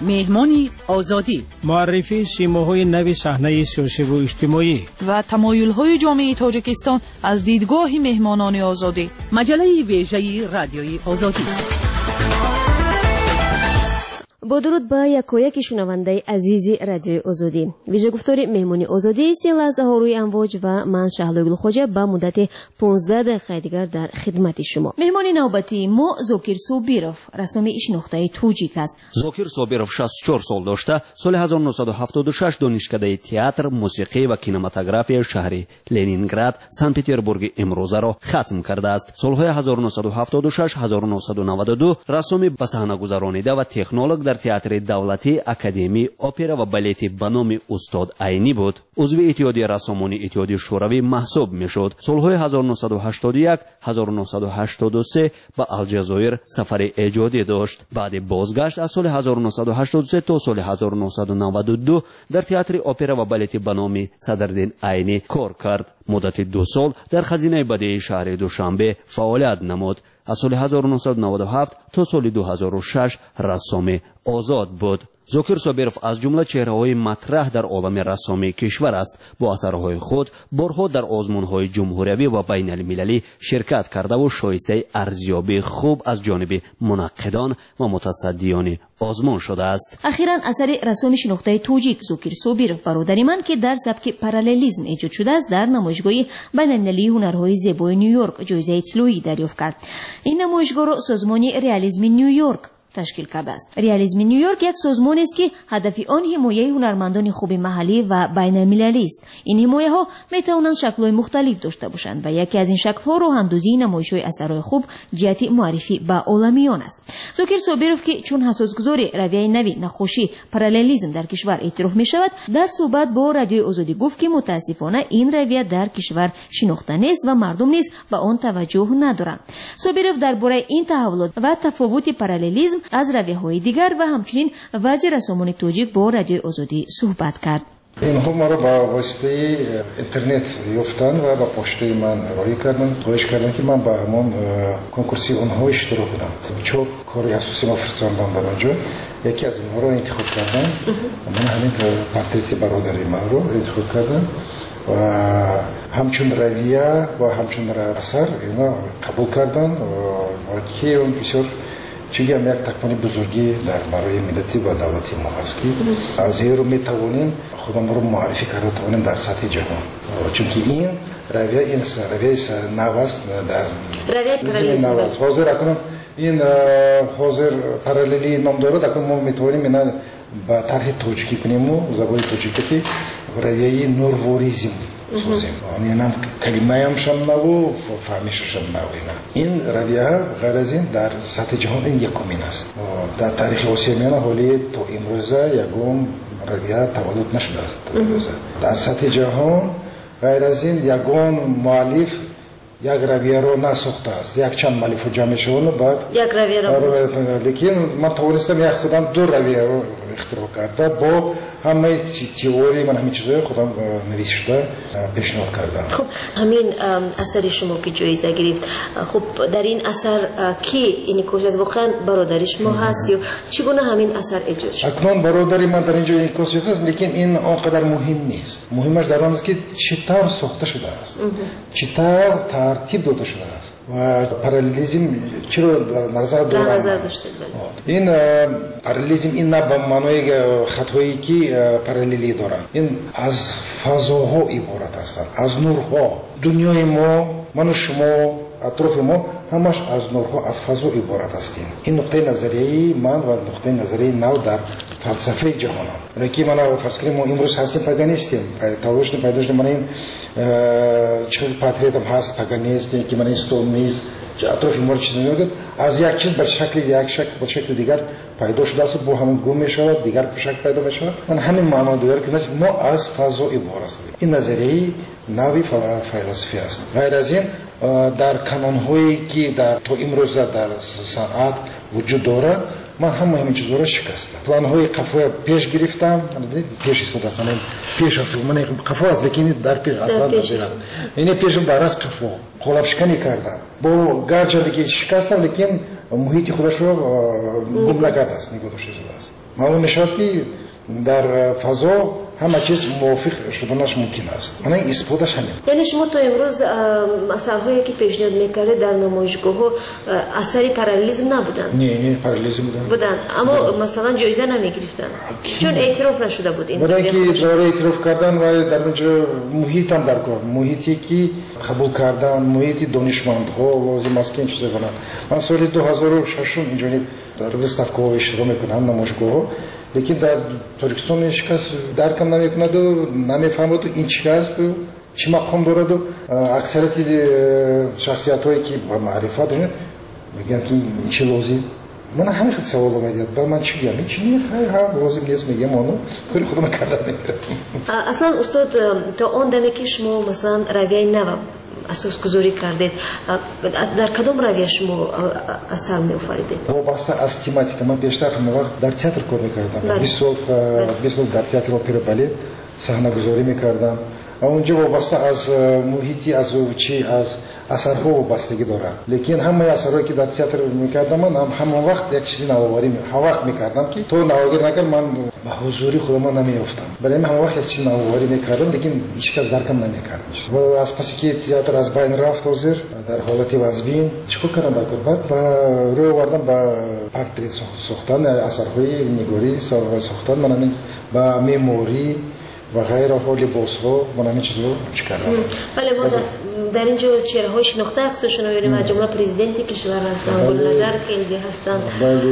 مهمانی آزادی، معرفی سیماهای نو صحنه سیاسی و اجتماعی و تمایل‌های جامعه تاجیکستان از دیدگاه مهمانان آزادی. مجله ویژه رادیوی آزادی. با درود به یکایک شنونده عزیز رادیوی آزادی. ویژه گفتاری مهمانی آزادی است. این لحظه ها روی امواج و من شهلا گلخوجه به مدت 15 دقیقه دیگر در خدمت شما. مهمانی نوبتی ما زوکیر سوبیروف، رسمی شناخته توجیک است. زوکیر سوبیروف 64 سال داشته. سال 1976 دانشکده تئاتر، موسیقی و کینماتوگرافی شهر لنینگراد، سن پترزبورگ امروزه را ختم کرده است. سالهای 1976 1992 رسمی به صحنه گذرانیده و تکنولوژ در تئاتر دولتی، اکادمی اپرا و بالت به نام استاد عینی بود. عضو اتحادیه رسامان اتحادیه شوروی محسوب میشد. سالهای 1981 1983 به الجزایر سفر ایجادی داشت. بعد بازگشت از سال 1983 تا سال 1992 در تئاتر اپرا و بالت به نام صدرالدین عینی کار کرد. مدت 2 سال در خزینه بدیعی شهر دوشنبه فعالیت نمود. از سال 1997 تا سال 2006 رسام آزاد بود. زوکیر سوبیروف از جمله چهره‌های مطرح در عالم رسامی کشور است. با اثرهای خود بارها در آزمون‌های جمهوری و بین المللی شرکت کرده و شایسته ارزیابی خوب از جانب منقدان و متصدیان آزمون شده است. اخیراً اثر رسامی شناخته توجیک زوکیر سوبیروف برادری من که در سبک پارالیلیسم ایجاد شده است در نمایشگاه بین المللی هنرهای زیبای نیویورک جایزه طلایی دریافت کرد. این نمایشگاه را سازمان رئالیسم نیویورک تشکیل کرده است. رئالیسم نیویورک یک سازمان است که هدف آن حمایت هنرمندان خوب محلی و بین المللی است. این حمایت ها می توانند شکل‌های مختلف داشته باشند و یکی از این شکل‌ها راه‌اندازی نمایش‌های اثرهای خوب جهت معرفی به عالمیان است. زوکیر سوبیروف که چون اساسگذار رویه نوی نقاشی پارالیلیسم در کشور اعتراف می شود، در صحبت با رادیوی آزادی گفت که متاسفانه این رویه در کشور شناخته نیست و مردم نیز به آن توجه ندارند. سوبیروف درباره این تحولات و تفاوت پارالیلیسم از رویه‌های دیگر و همچنین وضع رسامان توجیک با رادیوی آزادی صحبت کرد. اینها ما را با واسطه اینترنت یافتن و با پشته من ارائه کردن، خواهش کردن که من با همان کنکورسی اونها اشتراک کنم. چون کاری اساسی ما فرستادن در آنجا، یکی از اونها را انتخاب کردن. من همین پورتریت برادری من رو انتخاب کردم و همچون رویه و همچون اثر اینا قبول کردن و که اون بسیار چیگه هم یک تکمانی بزرگی در برای ملتی و دولتی ما هست که از این رو می توانیم خودم رو معرفی کرده توانیم در سطح جهان، چون که این رویه نو است در رویه نو است. حاضر اکنون این حاضر پارالیلی نام داره، اکنون ما می توانیم اینا با طرح توجیکی کنیم و زبان توجیکی رویه نورواریزم سازیم. یعنی هم کلمه هم شم نو و فهمیش شم نو. این رویه غیر از این در سطح جهان این یکمین است. در تاریخ آسیا میانه حالی تا امروزه یکم رویه تولد نشده است. در سطح جهان غیر از این یگان مؤلف یک رویه رو نساخته است. یک چند مؤلف رو جمع شدن بعد یک رویه رو لیکن من توانستم یک خودم 2 رویه رو اختراع کرده با همه تئوری من همین چیزای خودم نوشته پیشنهاد کردم. خب همین اثر شما که جایزه گرفت، خب در این اثر کی این کوشش واقعا برادری شما هست یا چگونه همین اثر ایجاد شد؟ اکنون برادری من در اینجا این کوشش هست، لیکن این آنقدر مهم نیست. مهمش در آن است که چطور ساخته شده است، چطور ترتیب داده شده است و پارالیلیسم چرا نظر داشته. این پارالیلیسم این نه به معنای خطایی که پارالیلی دارند. این از فضاها عبارت هستند، از نورها. دنیای ما، من و شما، اطراف ما همش از نورها، از فضا عبارت هستیم. این نقطه نظریه من و نقطه نظریه نو در فلسفه جهان. که من فرض کنیم ما امروز هستیم پاگانیستیم، پیداش من این چه پاتریت هم هست پاگانیستی که من این ستون نیست اطراف ما چیزی نمیگه، از یک چیز به شکل دیگر پیدا شده است، با همون گم میشود، دیگر به شکل پیدا میشود. من همین معنا داره که ما از فضا عبارت هستیم. این نظریه نوی فیلسوفی است. غیر از این در کانون‌هایی که در تو امروز در صنعت وجود داره من همه همین چیزا را شکستم. پلان‌های قفوی پیش گرفتم، پیش استفاده است. پیش است. من قفو است لیکن در پیش اصلا این پیش برای قفو قلاب شکنی کردم. با گرچه که شکستم لیکن محیط خودش رو گم نکرده است، نگذاشته شده است. معلوم نشد که در فضا همه چیز موافق شدنش ممکن است. من این استفادهش همین. یعنی شما تا امروز اثرهایی که پیشنهاد می‌کردید در نمایشگاه‌ها اثری پارالیزم نبودن؟ نه پارالیزم بودن. اما مثلا جایزه نمی‌گرفتن. چون اعتراف نشده بود این. برای اینکه برای اعتراف کردن و در اونجا محیط هم در کار، محیطی که قبول کردن، محیط دانشمندها لازم است که این چیزا کنند. من سال 2006 اینجا در وستافکو اشتراک می‌کنم نمایشگاه. لیکن در تاجیکستان هیچ کس درکم نمی‌کند و نمی‌فهمد این چی است و چی مقام دارد و اکثریت شخصیت‌هایی که با معرفت دارن میگن که این چی لازم. من همین خیلی سوال می‌دید. بعد من چی میگم؟ این چی هم لازم نیست میگم اونو کاری خودم کردم میگیرم. اصلا استاد تا اون دمی که شما مثلا رویه نو اساس گذاری کردید در کدام رویه شما اثر می‌آفریدید؟ وابسته از تماتیک من بیشتر همه وقت در تئاتر کار می‌کردم. 20 سال در تئاتر اپرا بالت صحنه‌گذاری می‌کردم. اونجا وابسته از محیطی از چی از اثرها وابستگی داره. لیکن همه اثرهایی که در تئاتر می‌کردم من همه وقت یک چیزی نوآوری وقت می‌کردم که تو نوآوری نکرد من به حضوری خودم نمیافتم. برای همه وقت یک چیزی نوآوری می‌کردم لیکن هیچ کس درکم نمی‌کرد. و از پس که تئاتر از بین رفت حاضر در حالت وزبین چیکار کردم بعد روی آوردم با پورتریت ساختن اثرهای نگاری ساختن من با مموری و غیره ها لباس‌ها من همین چیزا کردم. ولی ما در اینجا چهره‌های شناخته عکسشون رو می‌بینیم. از جمله پرزیدنت کشور هستن، گلنظر خیلی هستن،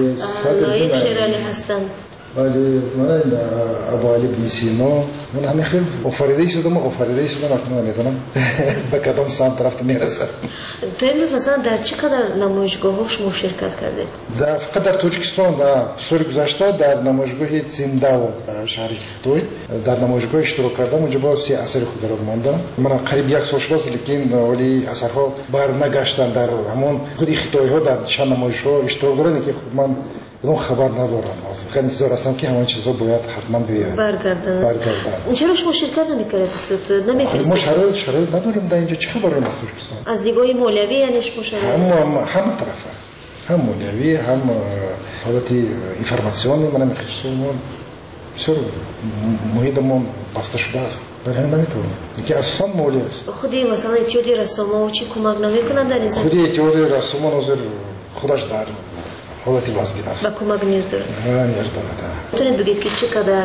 لایق شیرالی هستن. ولی من ابو علی بن سینا من همین خیلی آفریده شدم اکنون نمی‌دونم به کدام سمت رفت میرسم. تو امروز مثلا در چقدر نمایشگاه‌ها شما شرکت کردید؟ فقط در تاجیکستان و سال گذشته در نمایشگاه زنده و شهر خطوی در نمایشگاه اشتراک کردم. اونجا با 30 اثر خود را ماندم. من قریب یک سال شد لیکن ولی اثرها بر نگشتن در همون خود خطوی ها در چند نمایش‌ها اشتراک دارن که من اون خبر ندارم. خیلی انتظار هستم که همون چیزا باید حتما بیاد. برگردن. چرا شما شرکت نمی‌کردید استاد؟ ما شرایط نداریم در اینجا چه خبری از ترکستان؟ از دیدگاه مولوی یعنی شما شرایط هم طرفه. هم مولوی هم حالت اینفورماسیونی من می‌خواستم بسیار محیطمون بسته شده است. برای همین نمیتونیم. اینکه اساساً مولوی است. خودی مثلا اتیادی رسوما و چی کمک نمی‌کنن در این زمینه؟ خودی اتیادی رسوما نظر خودش در حالتی وزبین است. با کمک نیاز داره. نیاز داره. میتونید بگید که چقدر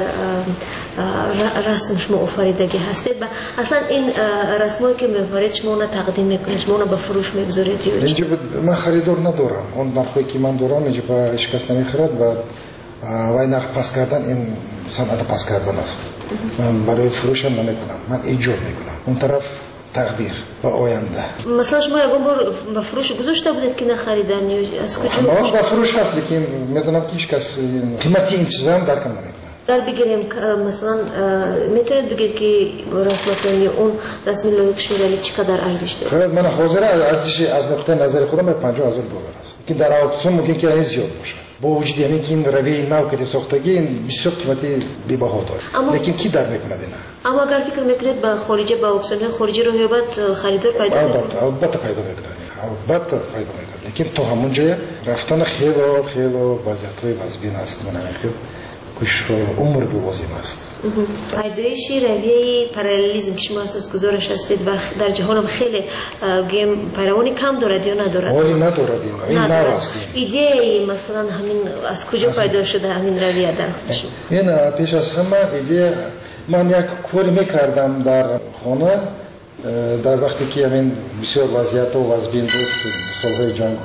رسم شما آفریدگی هستید و اصلا این رسمایی که می‌آفرید شما اون تقدیم می‌کنید، شما اون به فروش می‌گذارید یا اینجا من خریدار ندارم. اون نرخی که من دارم اینجا به هیچ کس نمی‌خرد و وای نرخ پس کردن این صنعت پس کردن است. من برای فروش نمی‌کنم. من ایجاد می‌کنم. اون طرف تقدیر و آینده. مثلا شما یکم بار به فروش گذاشته بودید که نخریدن یا از کجا؟ ما به فروش هست لیکن میدونم که هیچ کس قیمتی این چیزا هم درکم نمیکنه. در بگیریم مثلا میتونید بگید که رسمتون اون رسم لایق شیرالی چقدر ارزش داره؟ من حاضر ارزش از نقطه نظر خودم $50,000 است که در اکسیون ممکن که این زیاد باشه. با وجود یعنی که این روی نو که ساختگی این بسیار قیمتی بی‌بها داره. لیکن کی در میکنه اینا؟ اما اگر فکر میکنید با خارجی با اکسیون خارجی رو بعد خریدار پیدا کنید. البته پیدا میکنه. لیکن تو همون جای رفتن خیلی وضعیت‌های وزبین است. من خیلی کش عمر لازم است. پیدایش رویه پارالیزم که شما اساس گذارش هستید و در جهان هم خیلی گیم پیروانی کم دارد یا ندارد؟ ولی ندارد این نوست. ایده مثلا همین از کجا پیدا شده همین رویه در خودشون؟ این پیش از همه ایده من یک کاری میکردم در خانه در وقتی که همین بسیار وضعیت و وزبین بود سالهای جنگ ها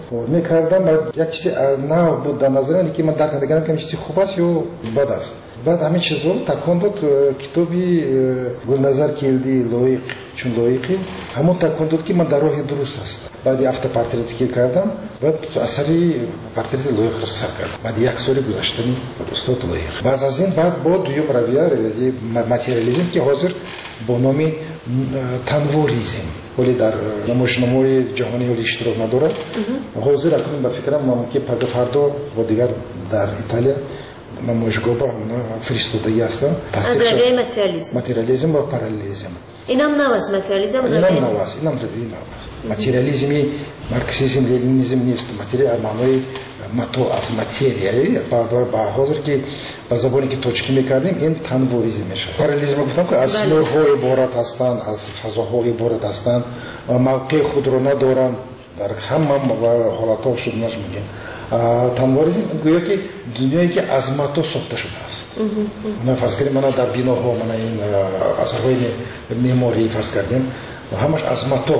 میکردم یک چیزی نو بود در نظرم که من درک نمی‌کردم که چیزی خوب است یا بد است. بعد همین چیزا تکون داد کتابی گلنظر کیلدی لایق چون لایقی همون تکون داد که من در راه درست هستم. بعد هفته پورتریتی که کردم بعد اثری پورتریت لایق رو سر کردم. بعد یک سال گذشتنی استاد لایق. بعد از این بعد با دوم رویه ماتریالیسم که حاضر با نام تنوریسم ولی در نمایشنامه‌های جهانی ولی اشتراک نداره. حاضر اکنون به فکرم ممکن پگاه فردا و دیگر در ایتالیا نمایشگاه با فرستادگی هستم. از رویه ماتریالیسم و پارالیسم. اینم نواست ماتریالیسم اینم نواست اینم رویه نواست. ماتریالیسمی مارکسیسم لنینیسم نیست. ماتریال معنای ماتو از ماتریایی با حاضر که با زبانی که توجیه می‌کردیم این تنوریسم میشه. پارالیسم گفتم که از نورهای عبارت هستند از فضاهای عبارت هستند و موقع خود رو ندارند در همه حالت‌ها شد نمی‌گن. تنوریسم گویا که دنیایی که از ماتو ساخته شده است. من فرض کردیم من در بیناها من این اثرهای معماری فرض کردیم و همش از ماتو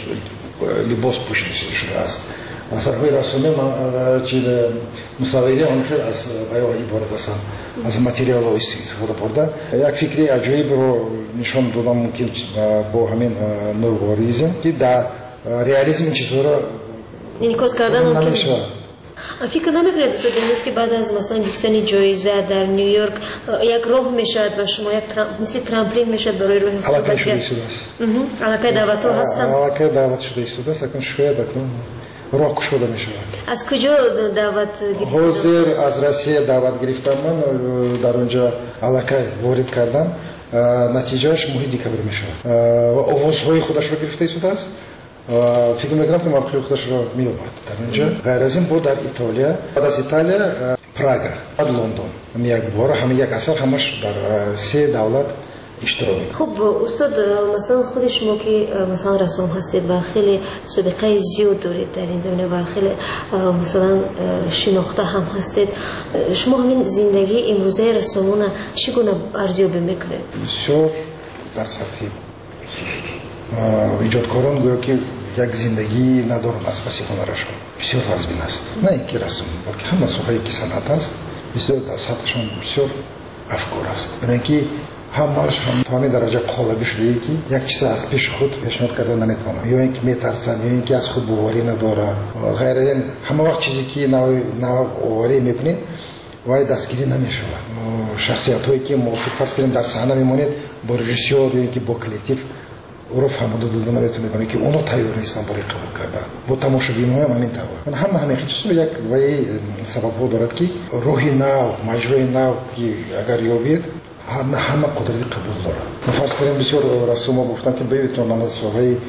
لباس پوشیده شده است. اثرهای رسومی من چیز مصوری آن خیلی از بیان عبارت هستند از ماتریال ها استفاده برده. یک فکری عجیب رو نشان دادم ممکن با همین نورواریزم که در ریالیسم این چیزها را انعکاس کردن نمیشه. فکر نمیکنید دوست نیست که بعد از مثلا گرفتن جایزه در نیویورک یک راه میشد و شما یک مثل ترامپولین میشد برای روی علاقه شده است. علاقه دعوت رو هستم. علاقه دعوت شده است. اکنون شاید اکنون راه کشوده میشه. از کجا دعوت گرفتید؟ حاضر از روسیه دعوت گرفتم من در اونجا علاقه وارد کردم. نتیجهش ماه دکبر میشه. و آوازهای خودش رو گرفته است. فکر میکنم که موقع خودش رو میومد در اونجا. غیر از این بود در ایتالیا. بعد از ایتالیا پراگ، بعد لندن. یک بار همه یک اثر همش در سه دولت اشتراک. خب استاد مثلا خود شما که مثلا رسام هستید و خیلی سابقه زیاد دارید در این زمینه و خیلی مثلا شناخته هم هستید، شما همین زندگی امروزه رسامون چگونه ارزیابی میکنید؟ بسیار در سطح ایجادکاران گویا که یک زندگی ندارن از پس هنرشون بسیار رزمین است. نه اینکه رسم بلکه همه سوهایی که صنعت است بسیار در سطحشون بسیار افکار است. برای اینکه همش هم تا همین درجه قالبی شده که یک چیز از پیش خود پیشنهاد کرده نمیتونه یا اینکه میترسن یا اینکه از خود باوری نداره غیر این همه وقت چیزی که نوآوری میکنید وای دستگیری نمیشه. شخصیت هایی که موافق فرض کنیم در صحنه میمونید با رژیسور یا اینکه با کلکتیو رو فهموده داده نمیتونه کنه که اونو تیار نیستن برای قبول کردن. با تماشاگران هم همین طور. من همه چیزا یک وای سبب دارد که روحی نو مجرای نو که اگر یابید همه قدرت قبول داره. فرض کنیم بسیار رسوما گفتن که ببینید من از صحبه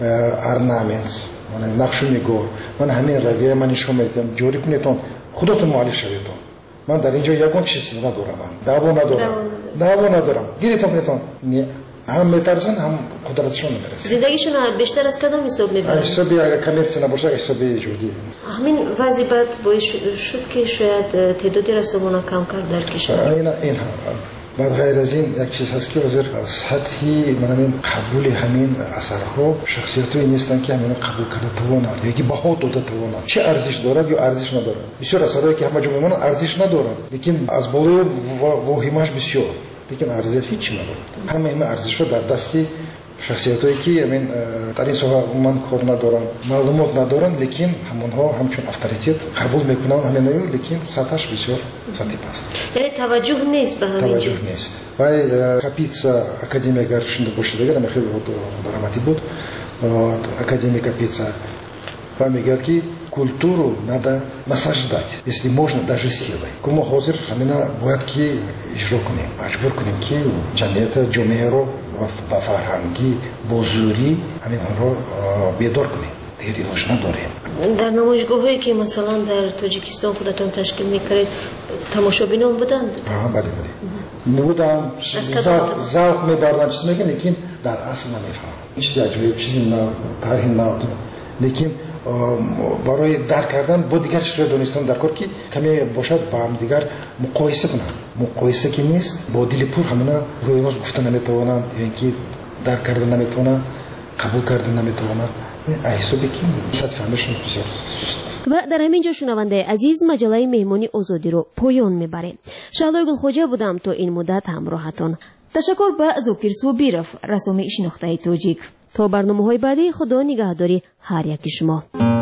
ارنامنت من نقشونگار من همین رویه من نشون میدم جوری کنید خودتون مؤلف شوید. من در اینجا یگان چیزی ندارم. دعوا ندارم. گیریتون کنید نه هم میترسن هم قدرتشون نمیرسه. زندگیشون بیشتر از کدام حساب میبرن؟ حسابی اگر کمرسی نباشه حسابی جوری. همین وضعیت باعث شد که شاید تعدادی رسوم‌ها کم کرد در کشور. این بعد غیر از این یک چیز هست که حاضر سطحی من قبول همین اثرها شخصیت‌هایی نیستن که همین قبول کرده توانند یا که بها داده توانند. چه ارزش دارد یا ارزش ندارد. بسیار اثرهایی که همه جا میمونن ارزش ندارد لیکن از بالای واهمه‌اش بسیار لیکن ارزش هیچ ندارد. همه ارزش رو در دستی شخصیتایی که همین در این سوها من کار ندارن معلومات ندارن لیکن همونها همچون اتوریته قبول میکنن همین نمیو لیکن سطحش بسیار سطحی پست. یعنی توجه نیست به همین. توجه نیست. وای کاپیتسا академия гаршинда бошидагар ами хеле дарамати буд. Академия Капица помогает ки культуру надо насаждать, если можно даже силой. Кому хозир хамина бояд ки ижро кунем, majbur кунем ки ҷамъияти ҷомеаро ба фарҳангӣ бозӯрӣ ҳаминҳоро бедор кунем. Дигар илоҷ надорем. در نمایشگاه‌هایی که مثلا در تاجیکستان خودتون تشکیل می‌کنید تماشابینان بودند؟ بله بودم. ذوق می‌بردم چیز میگن لیکن در اصل نمی‌فهمم. چیزی عجیب چیزی نه طرحی نه لیکن برای درک کردن با دیگر چیزهای دانستن در کار که کمی باشد با هم دیگر مقایسه کنند. مقایسه که نیست با دل پر همونا روی راست گفتن نمیتوانند یا اینکه درک کردن نمیتوانند قبول کردن نمیتوانند حسابی که صد فهمشون بسیار سست است. و در همین جا شنونده عزیز مجله مهمانی آزادی رو پایان میبره. شهلا گلخوجه بودم تا این مدت همراهتون. تشکر به زوکیر سوبیرف رسانه شناخته توجیک. تا برنامه‌های بعدی خدا نگهداری هر یک شما.